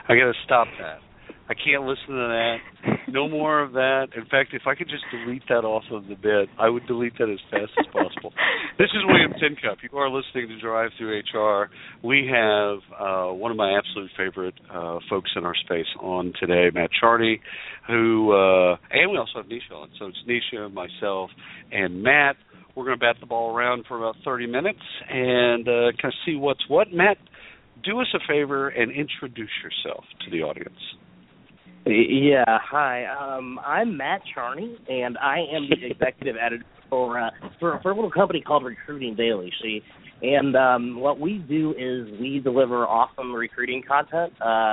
I got to stop that. I can't listen to that. No more of that. In fact, if I could just delete that off of the bit, I would delete that as fast as possible. This is William Tincup. You are listening to Drive Through HR. We have one of my absolute favorite folks in our space on today, Matt Charney, who, and we also have Nisha on. So it's Nisha, myself, and Matt. We're going to bat the ball around for about 30 minutes and kind of see what's what. Matt, do us a favor and introduce yourself to the audience. Yeah, hi. I'm Matt Charney, and I am the executive editor for a little company called Recruiting Daily. See, and what we do is we deliver awesome recruiting content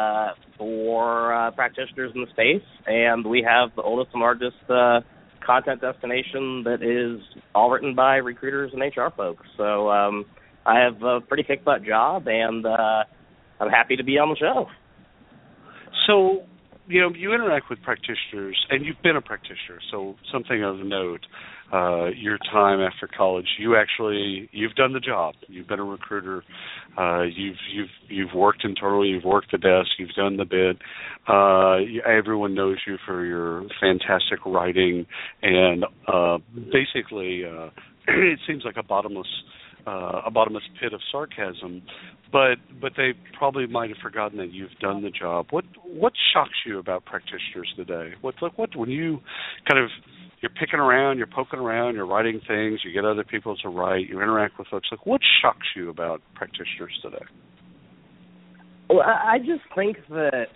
for practitioners in the space, and we have the oldest and largest content destination that is all written by recruiters and HR folks. So I have a pretty kick-butt job, and I'm happy to be on the show. So, you know, you interact with practitioners, and you've been a practitioner, so something of note, your time after college, you've done the job. You've been a recruiter. You've worked internally. You've worked the desk. You've done the bid. Everyone knows you for your fantastic writing, and basically, it seems like a bottomless pit of sarcasm, but they probably might have forgotten that you've done the job. What shocks you about practitioners today? What when you kind of, you're picking around, you're poking around, you're writing things, you get other people to write, you interact with folks, like what shocks you about practitioners today? Well, I just think that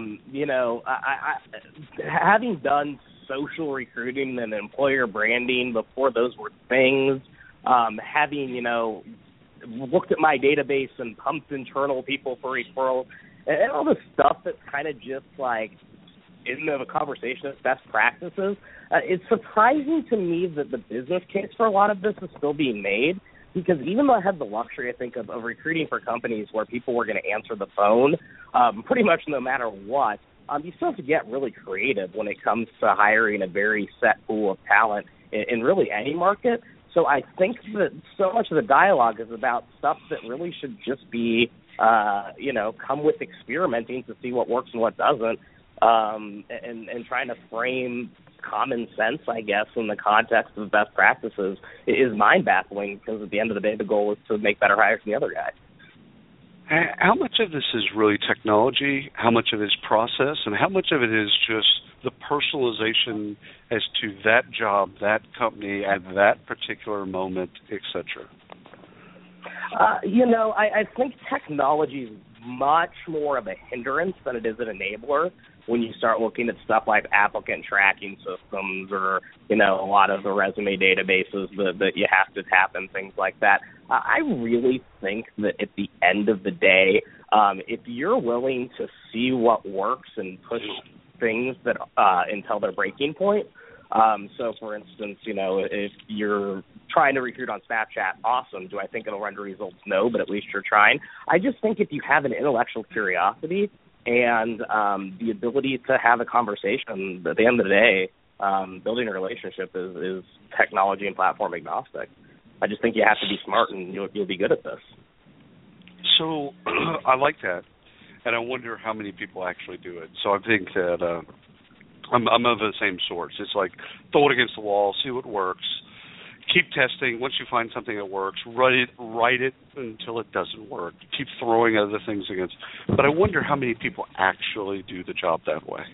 I having done social recruiting and employer branding before those were things, having, looked at my database and pumped internal people for referrals, and all this stuff that's kind of just like in the conversation of best practices, it's surprising to me that the business case for a lot of this is still being made, because even though I had the luxury, I think, of recruiting for companies where people were going to answer the phone pretty much no matter what, you still have to get really creative when it comes to hiring a very set pool of talent in really any market. So I think that so much of the dialogue is about stuff that really should just be, come with experimenting to see what works and what doesn't, and trying to frame common sense, I guess, in the context of best practices is mind-baffling, because at the end of the day, the goal is to make better hires than the other guy. How much of this is really technology? How much of it is process? And how much of it is just the personalization as to that job, that company, at that particular moment, et cetera? I think technology is much more of a hindrance than it is an enabler when you start looking at stuff like applicant tracking systems or, a lot of the resume databases that you have to tap and things like that. I really think that at the end of the day, if you're willing to see what works and push things that until their breaking point. So, for instance, if you're trying to recruit on Snapchat, awesome. Do I think it'll render results? No, but at least you're trying. I just think if you have an intellectual curiosity and the ability to have a conversation, at the end of the day, building a relationship is technology and platform agnostic. I just think you have to be smart, and you'll be good at this. So I like that, and I wonder how many people actually do it. So I think that I'm of the same sort. It's like throw it against the wall, see what works, keep testing. Once you find something that works, write it until it doesn't work. Keep throwing other things against. But I wonder how many people actually do the job that way.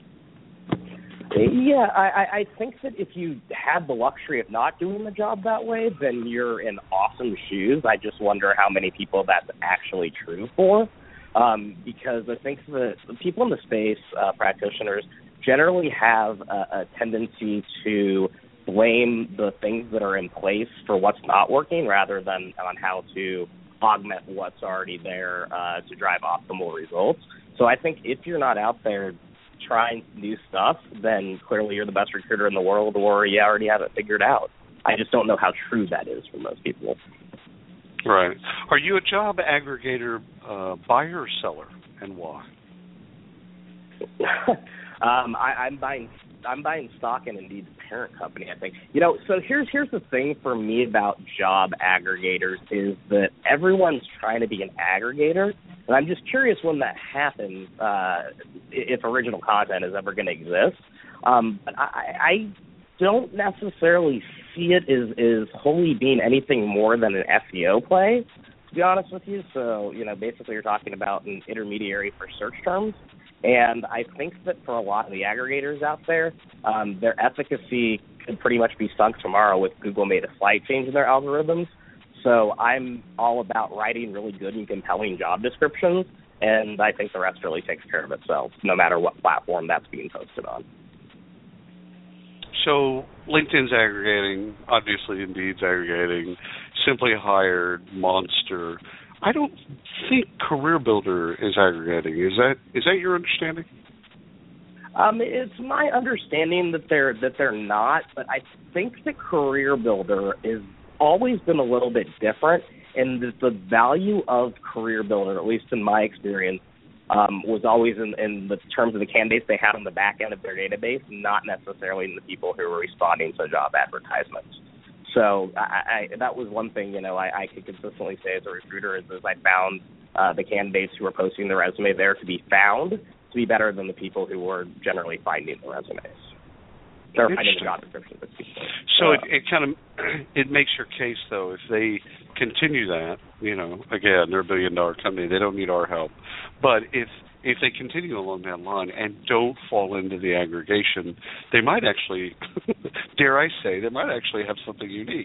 Yeah, I think that if you had the luxury of not doing the job that way, then you're in awesome shoes. I just wonder how many people that's actually true for, because I think that the people in the space, practitioners, generally have a tendency to blame the things that are in place for what's not working rather than on how to augment what's already there to drive optimal results. So I think if you're not out there trying new stuff, then clearly you're the best recruiter in the world, or you already have it figured out. I just don't know how true that is for most people. Right. Are you a job aggregator, buyer or seller, and why? I'm buying stock in Indeed's parent company, I think. So here's the thing for me about job aggregators is that everyone's trying to be an aggregator, and I'm just curious when that happens, if original content is ever going to exist. But I don't necessarily see it as wholly being anything more than an SEO play, to be honest with you. So, basically you're talking about an intermediary for search terms. And I think that for a lot of the aggregators out there, their efficacy could pretty much be sunk tomorrow if Google made a slight change in their algorithms. So I'm all about writing really good and compelling job descriptions, and I think the rest really takes care of itself, no matter what platform that's being posted on. So LinkedIn's aggregating, obviously Indeed's aggregating, Simply Hired, Monster. I don't think Career Builder is aggregating. Is that your understanding? It's my understanding that they're not, but I think the Career Builder is always been a little bit different, and that the value of Career Builder, at least in my experience, was always in the terms of the candidates they had on the back end of their database, not necessarily in the people who were responding to job advertisements. So that was one thing, I could consistently say as a recruiter is I found the candidates who were posting their resume there to be found to be better than the people who were generally finding the resumes. Or finding the job descriptions. So it kind of it makes your case, though, if they continue that, again, they're $1 billion company, they don't need our help. But if they continue along that line and don't fall into the aggregation, they might actually, dare I say, they might actually have something unique.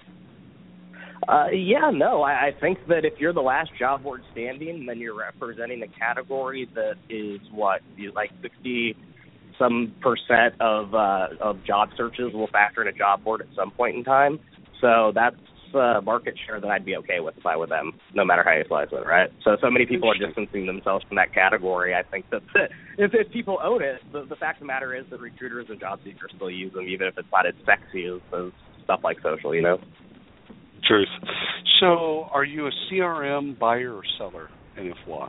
I think that if you're the last job board standing, then you're representing a category that is like 60-some% of job searches will factor in a job board at some point in time. So that's market share that I'd be okay with if I were them, no matter how you slice it, right? So many people are distancing themselves from that category. I think that if people own it, the fact of the matter is that recruiters and job seekers still use them, even if it's not as sexy as stuff like social, Truth. So are you a CRM buyer or seller, and if why?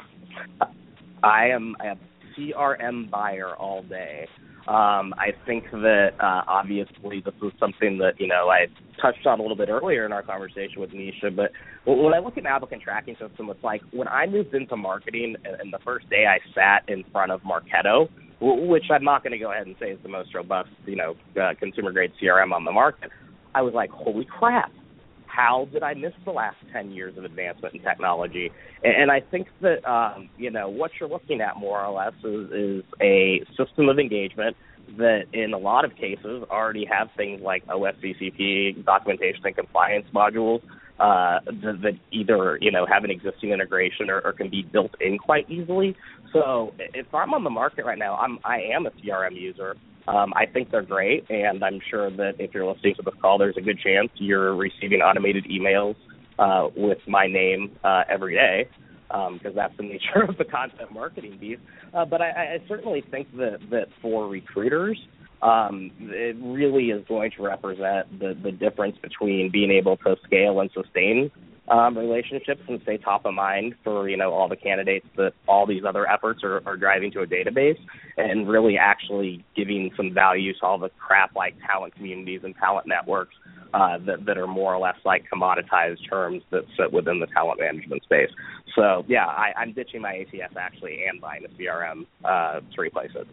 I am a CRM buyer all day. I think that obviously this was something that, I touched on a little bit earlier in our conversation with Nisha, but when I look at an applicant tracking system, it's like when I moved into marketing and the first day I sat in front of Marketo, which I'm not going to go ahead and say is the most robust, consumer-grade CRM on the market, I was like, holy crap. How did I miss the last 10 years of advancement in technology? And I think that, what you're looking at more or less is a system of engagement that in a lot of cases already have things like OSCCP, documentation and compliance modules that either, have an existing integration or can be built in quite easily. So if I'm on the market right now, I am a CRM user. I think they're great, and I'm sure that if you're listening to this call, there's a good chance you're receiving automated emails with my name every day, because that's the nature of the content marketing piece. But I certainly think that for recruiters, it really is going to represent the difference between being able to scale and sustain relationships and stay top of mind for, all the candidates that all these other efforts are driving to a database, and really actually giving some value to all the crap like talent communities and talent networks that are more or less like commoditized terms that sit within the talent management space. So, I'm ditching my ATS actually and buying a CRM to replace it.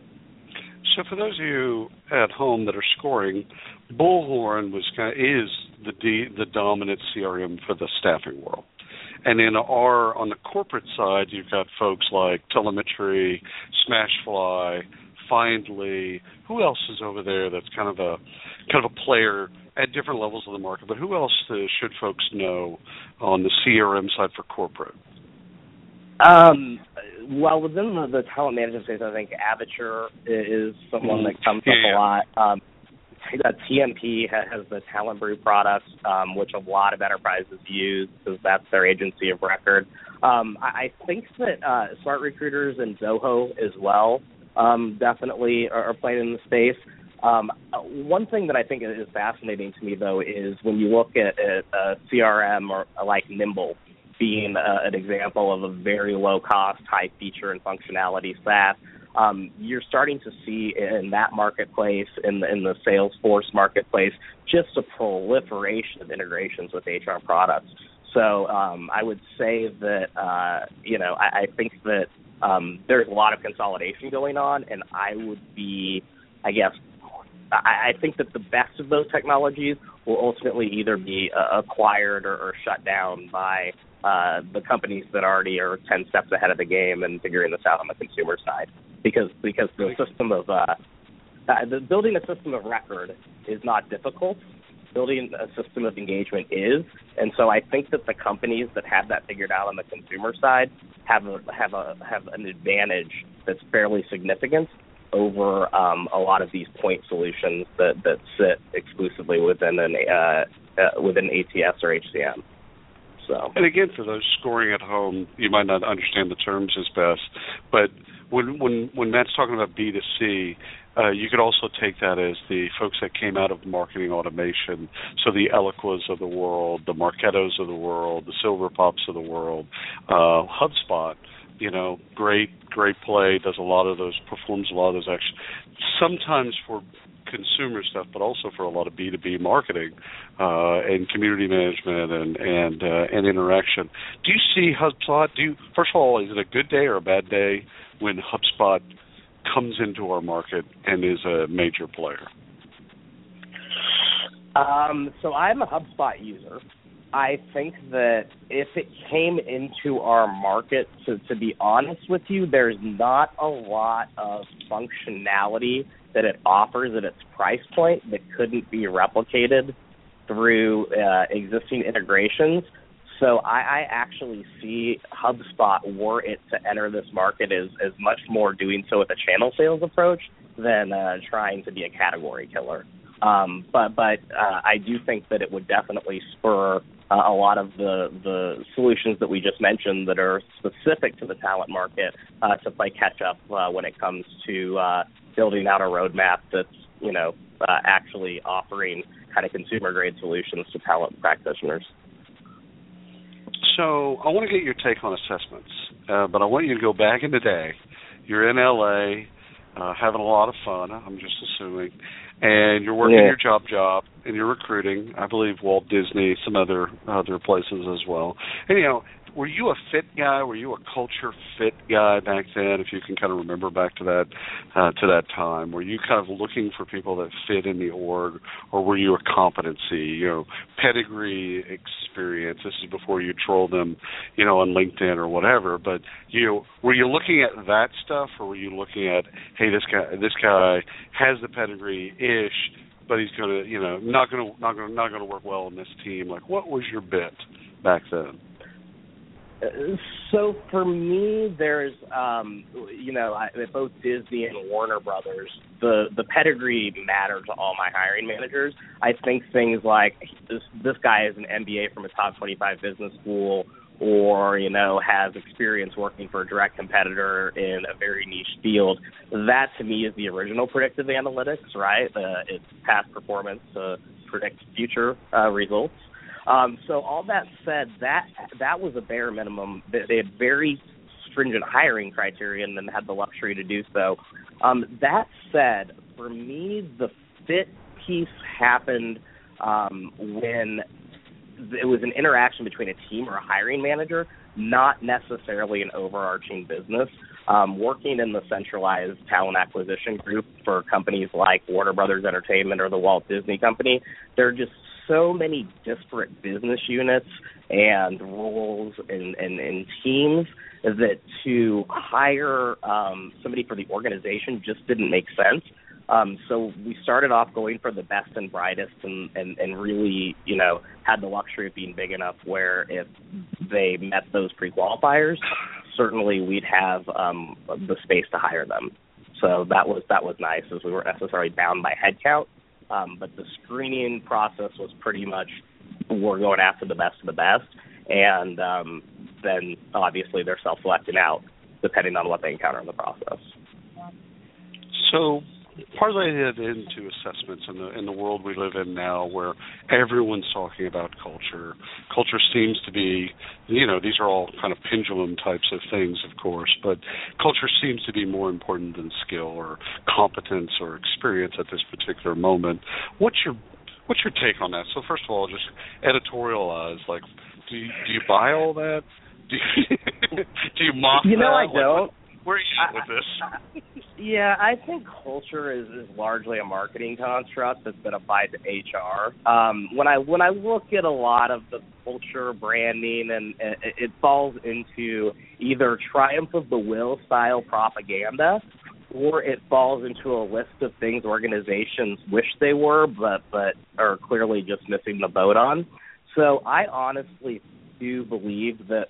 So for those of you at home that are scoring, Bullhorn is the dominant CRM for the staffing world. And on the corporate side, you've got folks like Telemetry, Smashfly, Findly. Who else is over there that's kind of a player at different levels of the market? But who else should folks know on the CRM side for corporate? Well, within the talent management space, I think Avature is someone that comes up a lot. TMP has the Talent Brew products, which a lot of enterprises use because that's their agency of record. I think that Smart Recruiters and Zoho as well definitely are playing in the space. One thing that I think is fascinating to me, though, is when you look at a CRM or like Nimble being an example of a very low-cost, high-feature and functionality SaaS, you're starting to see in that marketplace, in the Salesforce marketplace, just a proliferation of integrations with HR products. So I would say that, I think that there's a lot of consolidation going on, and I think that the best of those technologies will ultimately either be acquired or shut down by the companies that already are 10 steps ahead of the game and figuring this out on the consumer side. Because the system of building a system of record is not difficult. Building a system of engagement is, and so I think that the companies that have that figured out on the consumer side have an advantage that's fairly significant over a lot of these point solutions that sit exclusively within within ATS or HCM. So. And again, for those scoring at home, you might not understand the terms as best, but when Matt's talking about B2C, you could also take that as the folks that came out of marketing automation, so the Eloquas of the world, the Marketos of the world, the Silverpops of the world, HubSpot, great play, does a lot of those, performs a lot of those actions, sometimes for consumer stuff, but also for a lot of B2B marketing and community management and interaction. Do you see HubSpot? First of all, is it a good day or a bad day when HubSpot comes into our market and is a major player? So I'm a HubSpot user. I think that if it came into our market, to be honest with you, there's not a lot of functionality that it offers at its price point that couldn't be replicated through existing integrations. So I actually see HubSpot, were it to enter this market, as much more doing so with a channel sales approach than trying to be a category killer. But I do think that it would definitely spur a lot of the solutions that we just mentioned that are specific to the talent market to play catch up when it comes to building out a roadmap that's actually offering kind of consumer grade solutions to talent practitioners. So I want to get your take on assessments, but I want you to go back in the day. You're in LA, having a lot of fun, I'm just assuming, and you're working your job, and you're recruiting, I believe Walt Disney, some other places as well. And, were you a fit guy? Were you a culture fit guy back then, if you can kind of remember back to that time? Were you kind of looking for people that fit in the org, or were you a competency, pedigree, experience? This is before you troll them, on LinkedIn or whatever. But, were you looking at that stuff, or were you looking at, hey, this guy has the pedigree-ish, but he's going to, not going to work well in this team? Like, what was your bit back then? So for me, there's, both Disney and Warner Brothers, the pedigree mattered to all my hiring managers. I think things like this guy is an MBA from a top 25 business school, or, has experience working for a direct competitor in a very niche field. That, to me, is the original predictive analytics, right? It's past performance to predict future results. So all that said, that was a bare minimum. They had very stringent hiring criteria and then had the luxury to do so. That said, for me, the fit piece happened when it was an interaction between a team or a hiring manager, not necessarily an overarching business. Working in the centralized talent acquisition group for companies like Warner Brothers Entertainment or the Walt Disney Company, there are just so many disparate business units and roles and teams that to hire somebody for the organization just didn't make sense. So we started off going for the best and brightest and really, had the luxury of being big enough where if they met those pre-qualifiers, certainly we'd have the space to hire them. So that was nice, as we weren't necessarily bound by headcount. But the screening process was pretty much, we're going after the best of the best, and then obviously they're self-selecting out depending on what they encounter in the process. So parlay it into assessments in the world we live in now, where everyone's talking about culture. Culture seems to be, these are all kind of pendulum types of things, of course, but culture seems to be more important than skill or competence or experience at this particular moment. What's your take on that? So first of all, just editorialize. Like, do you buy all that? Do you mock that? I don't. Where are you at with this? Yeah, I think culture is largely a marketing construct that's been applied to HR. When I look at a lot of the culture branding, and it falls into either triumph of the will style propaganda, or it falls into a list of things organizations wish they were, but are clearly just missing the boat on. So I honestly do believe that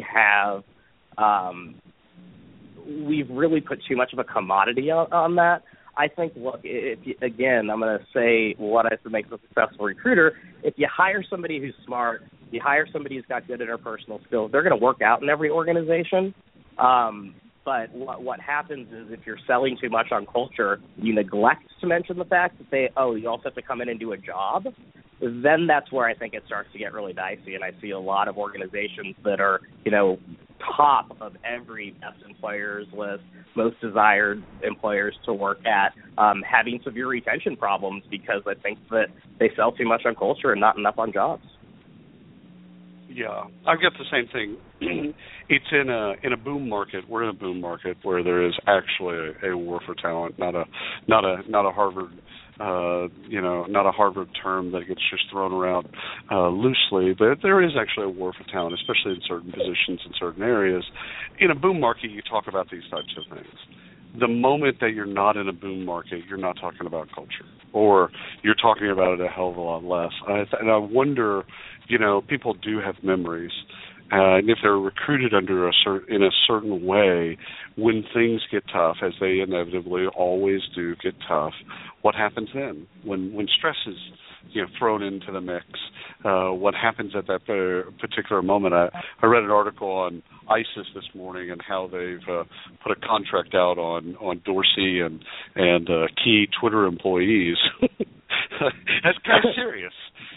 we've really put too much of a commodity on that. I think, look, again, I'm going to say what I think makes a successful recruiter. If you hire somebody who's smart, you hire somebody who's got good interpersonal skills, they're going to work out in every organization. But what happens is if you're selling too much on culture, you neglect to mention the fact that you also have to come in and do a job, then that's where I think it starts to get really dicey. And I see a lot of organizations that are, top of every best employers list, most desired employers to work at, having severe retention problems because I think that they sell too much on culture and not enough on jobs. Yeah, I've got the same thing. It's in a boom market. We're in a boom market where there is actually a war for talent, not a Harvard, not a Harvard term that gets just thrown around loosely. But there is actually a war for talent, especially in certain positions in certain areas. In a boom market, you talk about these types of things. The moment that you're not in a boom market, you're not talking about culture, or you're talking about it a hell of a lot less. And I wonder, people do have memories, and if they're recruited in a certain way, when things get tough, as they inevitably always do get tough, what happens then? When stress is thrown into the mix, what happens at that particular moment? I read an article on ISIS this morning and how they've put a contract out on Dorsey and key Twitter employees. That's kind of serious,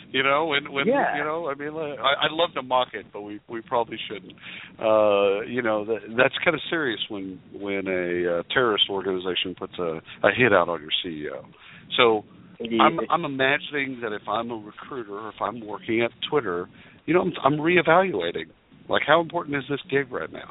I'd love to mock it, but we probably shouldn't. That's kind of serious when a terrorist organization puts a hit out on your CEO. So I'm imagining that if I'm a recruiter or if I'm working at Twitter, I'm reevaluating. Like, how important is this gig right now?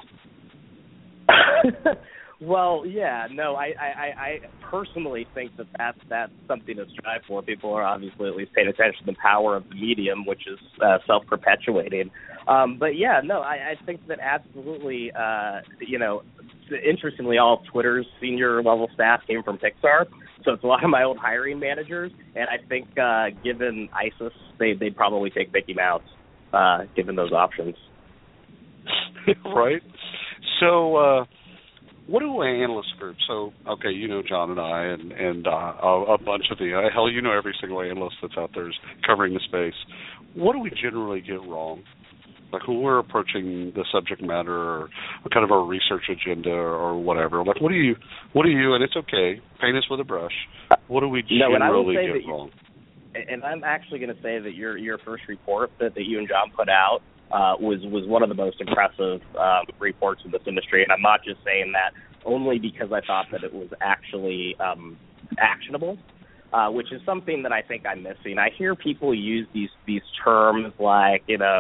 Well, yeah, no, I personally think that's something to strive for. People are obviously at least paying attention to the power of the medium, which is self-perpetuating. But yeah, no, I think that absolutely, interestingly, all of Twitter's senior level staff came from Pixar. So it's a lot of my old hiring managers, and I think given ISIS, they'd probably take Mickey Mouse, given those options. Right. So what do analyst groups? So, okay, John and I and a bunch of hell, every single analyst that's out there is covering the space. What do we generally get wrong? Like when we're approaching the subject matter or kind of our research agenda or whatever, like what do you, and it's okay, paint us with a brush, what do we generally get wrong? And I'm actually going to say that your first report that you and John put out was one of the most impressive reports in this industry, and I'm not just saying that only because I thought that it was actually actionable, which is something that I think I'm missing. I hear people use these terms like,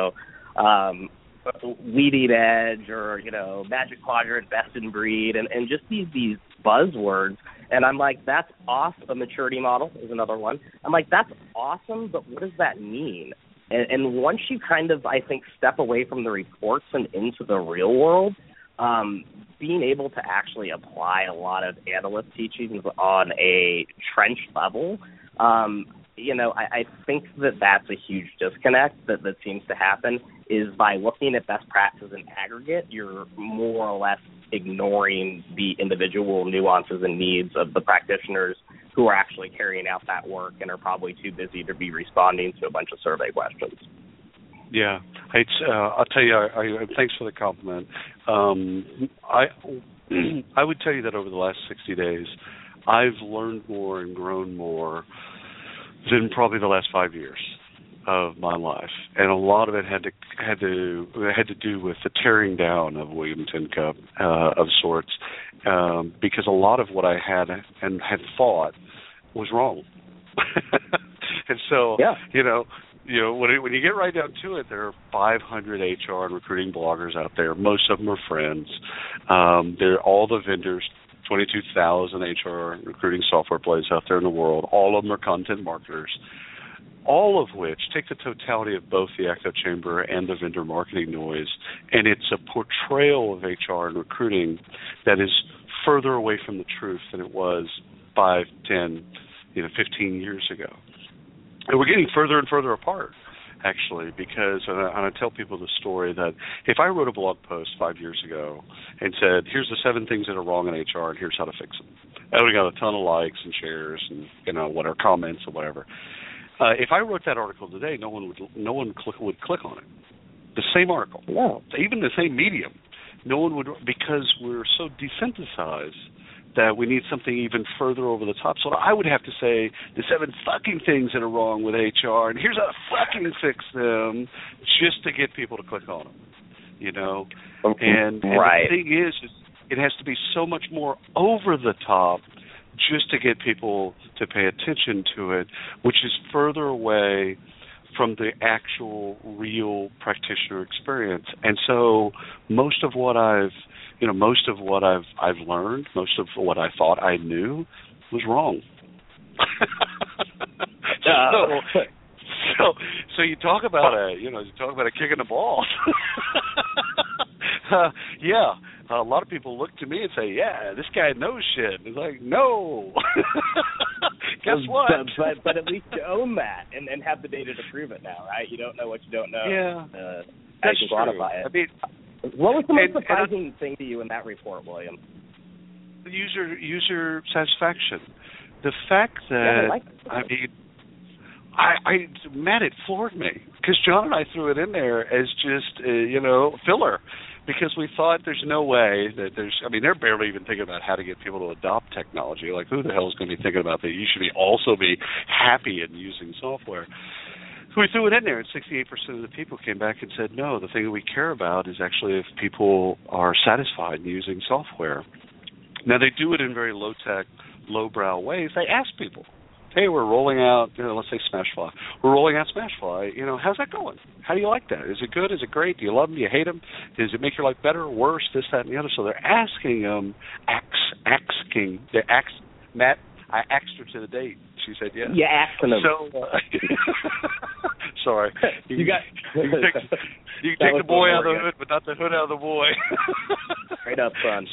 leading edge or, magic quadrant, best in breed, and just these buzzwords. And I'm like, that's awesome. A maturity model is another one. I'm like, that's awesome, but what does that mean? And once you kind of, I think, step away from the reports and into the real world, being able to actually apply a lot of analyst teachings on a trenched level, I think that's a huge disconnect that seems to happen, is by looking at best practices in aggregate, you're more or less ignoring the individual nuances and needs of the practitioners who are actually carrying out that work and are probably too busy to be responding to a bunch of survey questions. Yeah, I'll tell you, thanks for the compliment. I would tell you that over the last 60 days, I've learned more and grown more than probably the last 5 years of my life, and a lot of it had to do with the tearing down of Williams & Cup of sorts, because a lot of what I had thought was wrong. And so, when you get right down to it, there are 500 HR and recruiting bloggers out there. Most of them are friends. They're all the vendors. 22,000 HR and recruiting software players out there in the world. All of them are content marketers. All of which take the totality of both the echo chamber and the vendor marketing noise, and it's a portrayal of HR and recruiting that is further away from the truth than it was 5, 10, 15 years ago. And we're getting further and further apart, actually, because I tell people the story that if I wrote a blog post 5 years ago and said, here's the 7 things that are wrong in HR and here's how to fix them, I would have got a ton of likes and shares and whatever comments or whatever. If I wrote that article today, no one would click on it. The same article, even the same medium, no one would, because we're so desensitized that we need something even further over the top. So I would have to say the 7 fucking things that are wrong with HR, and here's how to fucking fix them, just to get people to click on them, And the thing is, it has to be so much more over the top just to get people to pay attention to it, which is further away from the actual real practitioner experience. And so most of what I've learned, most of what I thought I knew was wrong. So you talk about a kick in the balls. A lot of people look to me and say, yeah, this guy knows shit. It's like, no. Guess what? But at least you own that and have the data to prove it now, right? You don't know what you don't know. Yeah, that's true. Quantify it. I mean, what was the most surprising thing to you in that report, William? User satisfaction. The fact that, Matt, it floored me because John and I threw it in there as just, filler, because we thought there's no way that they're barely even thinking about how to get people to adopt technology. Like, who the hell is going to be thinking about that? You should also be happy in using software. So we threw it in there, and 68% of the people came back and said, no, the thing that we care about is actually if people are satisfied in using software. Now, they do it in very low-tech, low-brow ways. They ask people, hey, we're rolling out, let's say Smashfly. We're rolling out Smashfly. How's that going? How do you like that? Is it good? Is it great? Do you love them? Do you hate them? Does it make your life better or worse? This, that, and the other. So they're asking them, Matt, I asked her to the date. She said yes. Yeah, asking them. So, sorry. You can take the boy out of the hood, but not the hood out of the boy. Straight up, son.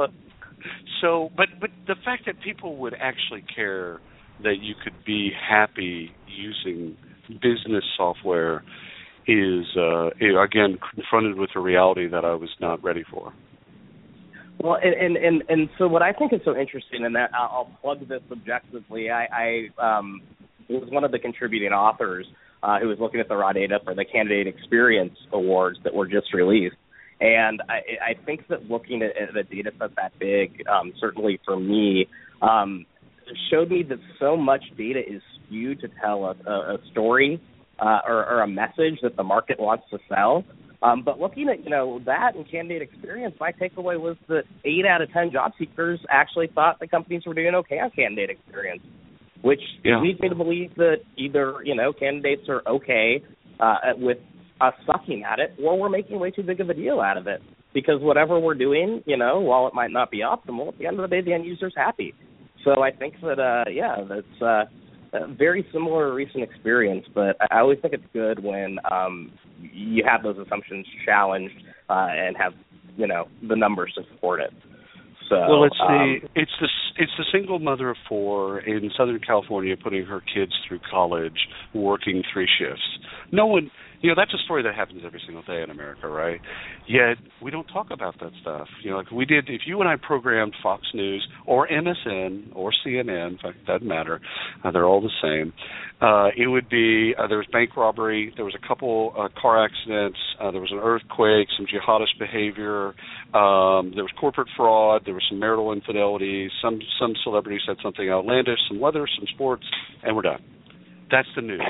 But the fact that people would actually care that you could be happy using business software is, again, confronted with a reality that I was not ready for. Well, and so what I think is so interesting, and that I'll plug this objectively, I was one of the contributing authors who was looking at the raw data for the Candidate Experience Awards that were just released. And I think that looking at a data set that big, certainly for me, showed me that so much data is skewed to tell a story or a message that the market wants to sell. But looking at, that and Candidate Experience, my takeaway was that 8 out of 10 job seekers actually thought the companies were doing okay on Candidate Experience, which leads me to believe that either, candidates are okay with us sucking at it, or we're making way too big of a deal out of it. Because whatever we're doing, while it might not be optimal, at the end of the day, the end user's happy. So I think that, that's a very similar recent experience, but I always think it's good when you have those assumptions challenged and have, the numbers to support it. So, well, it's the single mother of 4 in Southern California putting her kids through college, working 3 shifts. No one, that's a story that happens every single day in America, right? Yet we don't talk about that stuff. Like we did. If you and I programmed Fox News or MSN or CNN, in fact, it doesn't matter. They're all the same. It would be there was bank robbery. There was a couple car accidents. There was an earthquake. Some jihadist behavior. There was corporate fraud. There was some marital infidelity. Some some celebrity said something outlandish, some weather, some sports, and we're done. That's the news.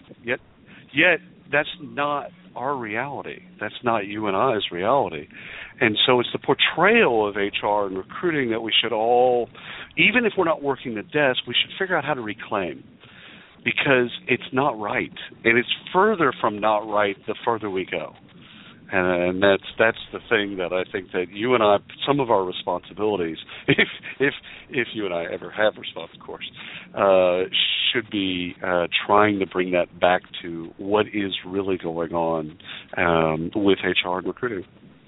Yet that's not our reality. That's not you and I's reality. And so it's the portrayal of HR and recruiting that we should all, even if we're not working the desk, we should figure out how to reclaim, because it's not right. And it's further from not right the further we go. And that's the thing that I think that you and I, some of our responsibilities, if you and I ever have response, of course, should be trying to bring that back to what is really going on with HR and recruiting.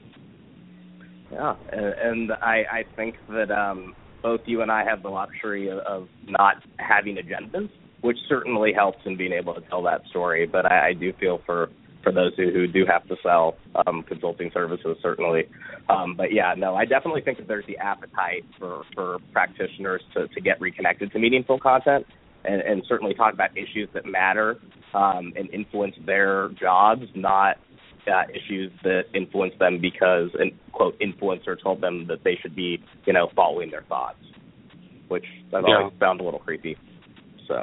Yeah, and I think that both you and I have the luxury of not having agendas, which certainly helps in being able to tell that story. But I do feel for those who do have to sell consulting services, certainly. But yeah, no, I definitely think that there's the appetite for practitioners to get reconnected to meaningful content and certainly talk about issues that matter and influence their jobs, not issues that influence them because, and quote, influencer told them that they should be, following their thoughts, which I've always found a little creepy. So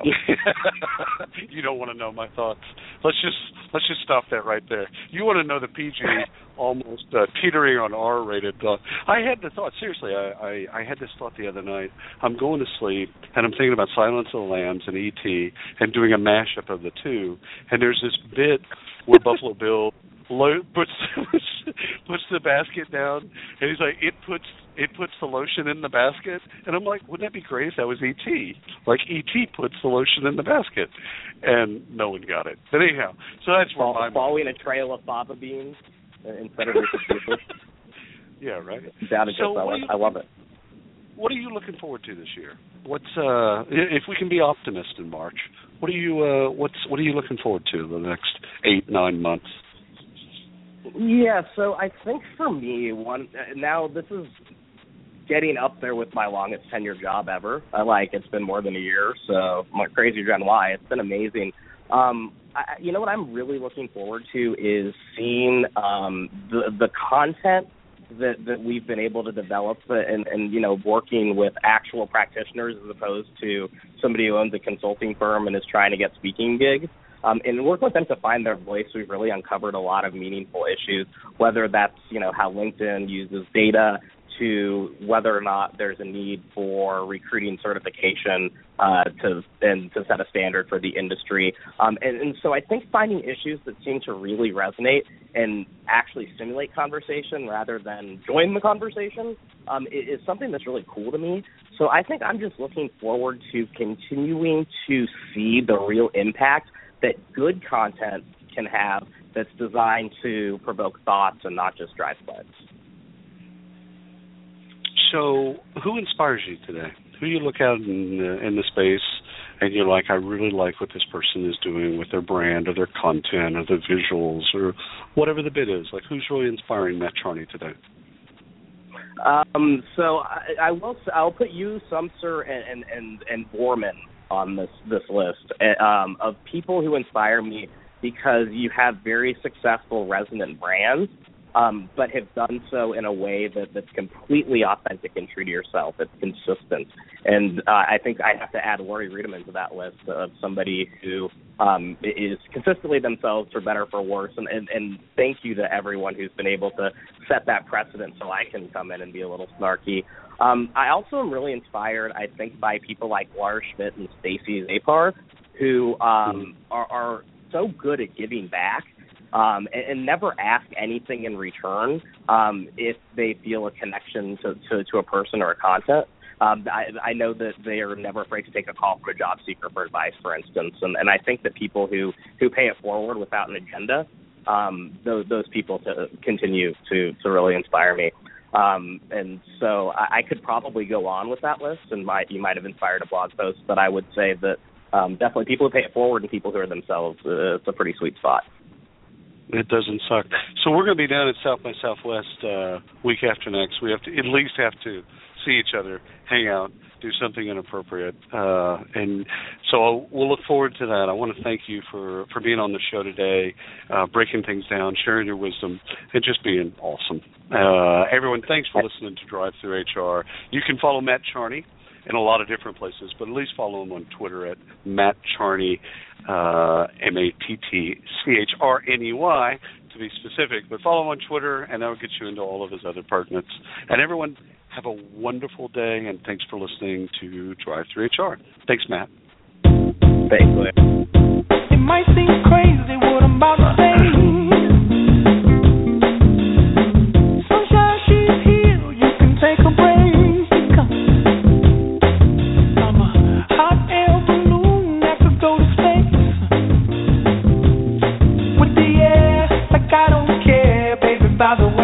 you don't want to know my thoughts. Let's just stop that right there. You want to know the PG almost teetering on R-rated thought. I had the thought, seriously, I had this thought the other night. I'm going to sleep, and I'm thinking about Silence of the Lambs and E.T. and doing a mashup of the two, and there's this bit where Buffalo Bill puts the basket down, and he's like, it puts the lotion in the basket, and I'm like, wouldn't that be great if that was E.T.? Like E.T. puts the lotion in the basket, and no one got it. But anyhow, so that's where my following a trail of fava beans instead of your yeah, right. So I love it. What are you looking forward to this year? What's if we can be optimist in March? What are you looking forward to the next 8-9 months? Yeah, so I think for me, now this is getting up there with my longest tenure job ever. It's been more than a year, so my crazy Gen Y. It's been amazing. What I'm really looking forward to is seeing the content that we've been able to develop and working with actual practitioners as opposed to somebody who owns a consulting firm and is trying to get speaking gigs. And work with them to find their voice. We've really uncovered a lot of meaningful issues, whether that's, how LinkedIn uses data to whether or not there's a need for recruiting certification to set a standard for the industry. And so I think finding issues that seem to really resonate and actually stimulate conversation rather than join the conversation is something that's really cool to me. So I think I'm just looking forward to continuing to see the real impact that good content can have that's designed to provoke thoughts and not just drive clicks. So who inspires you today? Who you look out in the space and you're like, I really like what this person is doing with their brand or their content or their visuals or whatever the bit is? Like, who's really inspiring Matt Charney today? So I'll put you, Sumser, and Borman on this list of people who inspire me because you have very successful resonant brands, but have done so in a way that's completely authentic and true to yourself. It's consistent. And I think I have to add Lori Riedemann to that list of somebody who is consistently themselves for better, for worse. And thank you to everyone who's been able to set that precedent so I can come in and be a little snarky. I also am really inspired, I think, by people like Laura Schmidt and Stacey Zapar, who are so good at giving back and never ask anything in return if they feel a connection to a person or a content. I know that they are never afraid to take a call from a job seeker for advice, for instance, and I think that people who pay it forward without an agenda, those people continue to really inspire me. And so I could probably go on with that list, and you might have inspired a blog post, but I would say that definitely people who pay it forward and people who are themselves, it's a pretty sweet spot. It doesn't suck. So we're going to be down at South by Southwest week after next. We have to at least see each other, hang out, do something inappropriate. And so we'll look forward to that. I want to thank you for being on the show today, breaking things down, sharing your wisdom, and just being awesome. Everyone, thanks for listening to Drive Through HR. You can follow Matt Charney in a lot of different places, but at least follow him on Twitter at Matt Charney, MattCharney, to be specific. But follow him on Twitter, and that'll get you into all of his other partners. And everyone, have a wonderful day, and thanks for listening to Drive-Thru HR. Thanks, Matt. Thanks, Lynn. It might seem crazy what I'm about to say. Sunshine, she's here, you can take a break. I'm a hot air balloon that could go to space. With the air, like I don't care, baby, by the way.